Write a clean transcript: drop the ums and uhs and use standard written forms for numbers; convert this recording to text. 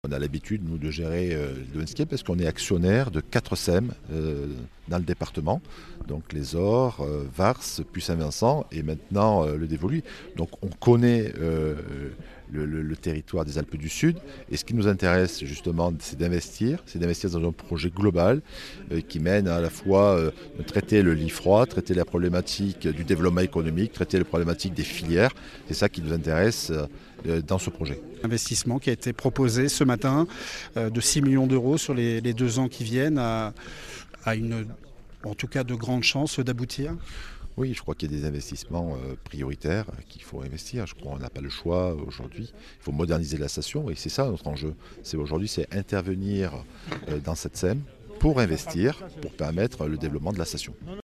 On a l'habitude, nous, de gérer le landscape parce qu'on est actionnaire de 4 SEM dans le département. Donc les Ors, Vars, puis Saint-Vincent et maintenant le Dévoluy. Donc on connaît le territoire des Alpes du Sud. Et ce qui nous intéresse justement, c'est d'investir dans un projet global qui mène à la fois traiter le lit froid, traiter la problématique du développement économique, traiter la problématique des filières. C'est ça qui nous intéresse dans ce projet. Investissement qui a été proposé ce matin de 6 millions d'euros sur les 2 ans qui viennent à une, en tout cas de grandes chances d'aboutir. Oui, je crois qu'il y a des investissements prioritaires qu'il faut investir. Je crois qu'on n'a pas le choix aujourd'hui. Il faut moderniser la station et c'est ça notre enjeu. C'est intervenir dans cette SEM pour investir, pour permettre le développement de la station.